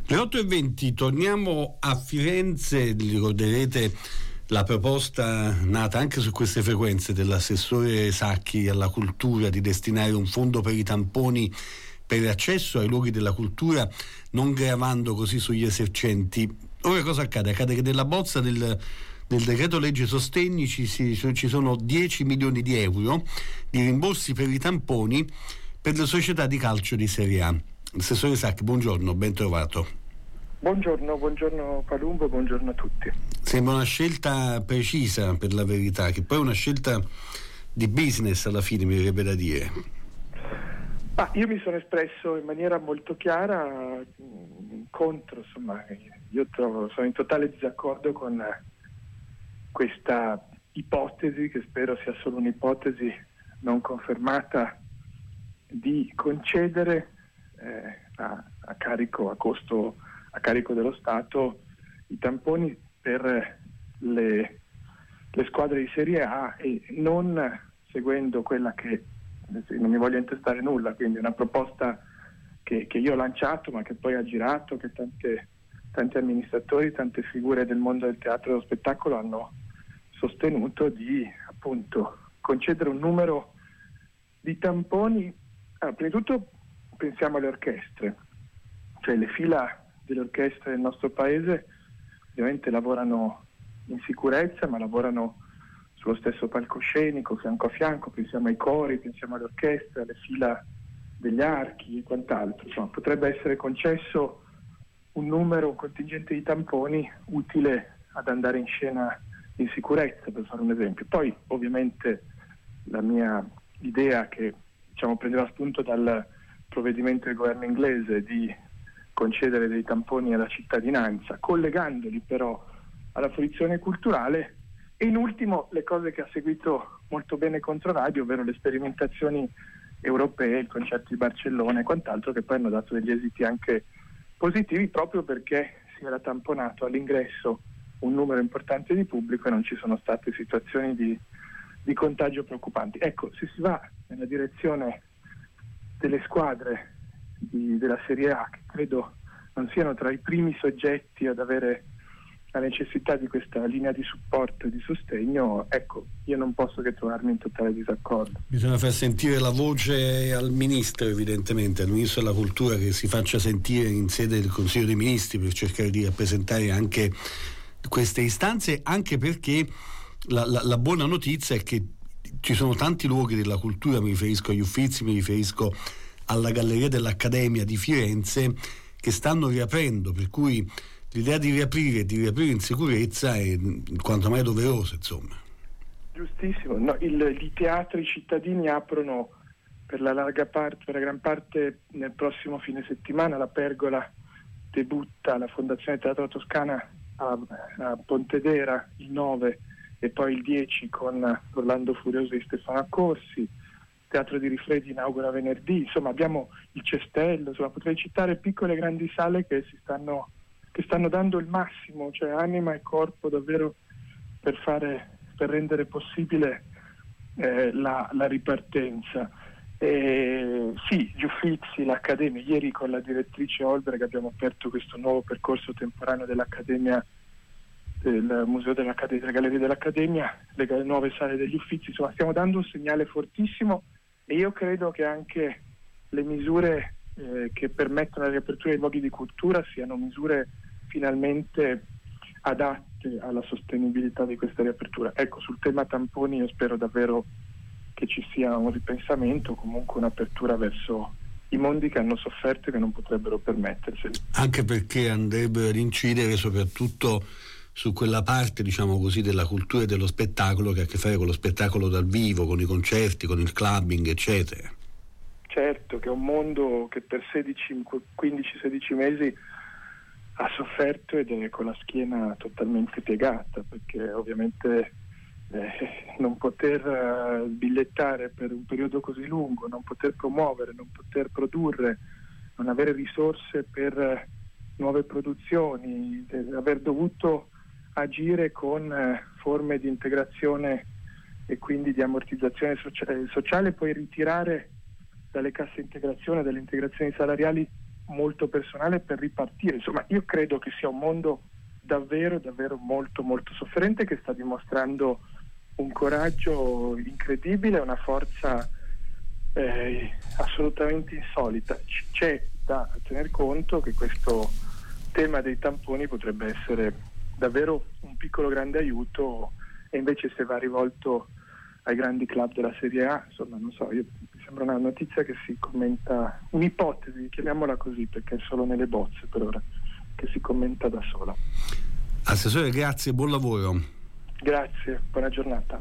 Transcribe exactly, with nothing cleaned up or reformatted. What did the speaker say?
Le otto e venti, torniamo a Firenze. Ricorderete la proposta nata anche su queste frequenze dell'assessore Sacchi alla cultura di destinare un fondo per i tamponi per l'accesso ai luoghi della cultura, non gravando così sugli esercenti. Ora cosa accade? Accade che nella bozza del, del decreto legge sostegni ci, si, ci sono dieci milioni di euro di rimborsi per i tamponi per le società di calcio di Serie A. Assessore Sacchi, buongiorno, ben trovato. Buongiorno, buongiorno Palumbo, buongiorno a tutti. Sembra una scelta precisa, per la verità, che poi è una scelta di business alla fine, mi verrebbe da dire. Ah, io mi sono espresso in maniera molto chiara contro, insomma, io trovo, sono in totale disaccordo con questa ipotesi, che spero sia solo un'ipotesi non confermata, di concedere eh, a, a carico, a costo, a carico dello Stato i tamponi per le, le squadre di Serie A e non seguendo quella che, non mi voglio intestare nulla, quindi una proposta che, che io ho lanciato ma che poi ha girato, che tante, tanti amministratori, tante figure del mondo del teatro e dello spettacolo hanno sostenuto, di appunto concedere un numero di tamponi. Ah, prima di tutto pensiamo alle orchestre, cioè le fila delle orchestre del nostro paese ovviamente lavorano in sicurezza, ma lavorano sullo stesso palcoscenico, fianco a fianco, pensiamo ai cori, pensiamo alle orchestre, alle fila degli archi e quant'altro. Insomma, potrebbe essere concesso un numero, un contingente di tamponi utile ad andare in scena in sicurezza, per fare un esempio. Poi ovviamente la mia idea, che diciamo prendeva spunto dal provvedimento del governo inglese di concedere dei tamponi alla cittadinanza, collegandoli però alla fruizione culturale, e in ultimo le cose che ha seguito molto bene Controradio, ovvero le sperimentazioni europee, il concerto di Barcellona e quant'altro, che poi hanno dato degli esiti anche positivi, proprio perché si era tamponato all'ingresso un numero importante di pubblico e non ci sono state situazioni di, di contagio preoccupanti. Ecco, se si va nella direzione delle squadre di, della Serie A, che credo non siano tra i primi soggetti ad avere la necessità di questa linea di supporto e di sostegno, ecco, io non posso che trovarmi in totale disaccordo. Bisogna far sentire la voce al ministro, evidentemente, al ministro della cultura, che si faccia sentire in sede del Consiglio dei Ministri per cercare di rappresentare anche queste istanze, anche perché la, la, la buona notizia è che ci sono tanti luoghi della cultura, mi riferisco agli Uffizi, mi riferisco alla Galleria dell'Accademia di Firenze, che stanno riaprendo, per cui l'idea di riaprire di riaprire in sicurezza è quanto mai doverosa, insomma. Giustissimo, no, il, i teatri cittadini aprono per la larga parte, per la gran parte nel prossimo fine settimana. La Pergola debutta, la Fondazione Teatro Toscana a, a Pontedera il nove e poi il dieci con Orlando Furioso di Stefano Accorsi. Teatro di Rifredi inaugura venerdì, insomma abbiamo il Cestello, insomma potrei citare piccole e grandi sale che si stanno che stanno dando il massimo, cioè anima e corpo davvero per fare, per rendere possibile eh, la, la ripartenza. E, sì, gli Uffizi, l'Accademia, ieri con la direttrice Olberg abbiamo aperto questo nuovo percorso temporaneo dell'Accademia, del Museo dell'Accademia, della Galleria dell'Accademia, le nuove sale degli Uffizi, insomma stiamo dando un segnale fortissimo, e io credo che anche le misure eh, che permettono la riapertura dei luoghi di cultura siano misure finalmente adatte alla sostenibilità di questa riapertura. Ecco, sul tema tamponi io spero davvero che ci sia un ripensamento, comunque un'apertura verso i mondi che hanno sofferto e che non potrebbero permetterseli. Anche perché andrebbero ad incidere soprattutto su quella parte, diciamo così, della cultura e dello spettacolo che ha a che fare con lo spettacolo dal vivo, con i concerti, con il clubbing, eccetera. Certo, che è un mondo che per sedici, quindici sedici mesi ha sofferto ed è con la schiena totalmente piegata, perché ovviamente eh, non poter uh, bigliettare per un periodo così lungo, non poter promuovere, non poter produrre, non avere risorse per uh, nuove produzioni, aver dovuto agire con uh, forme di integrazione e quindi di ammortizzazione sociale, sociale poi ritirare dalle casse integrazione, dalle integrazioni salariali molto personale per ripartire. Insomma, io credo che sia un mondo davvero, davvero molto, molto sofferente, che sta dimostrando un coraggio incredibile, una forza eh, assolutamente insolita. C- c'è da tener conto che questo tema dei tamponi potrebbe essere davvero un piccolo grande aiuto, e invece se va rivolto ai grandi club della Serie A, insomma, non so, io, mi sembra una notizia che si commenta, un'ipotesi, chiamiamola così, perché è solo nelle bozze per ora, che si commenta da sola. Assessore, grazie, buon lavoro. Grazie, buona giornata.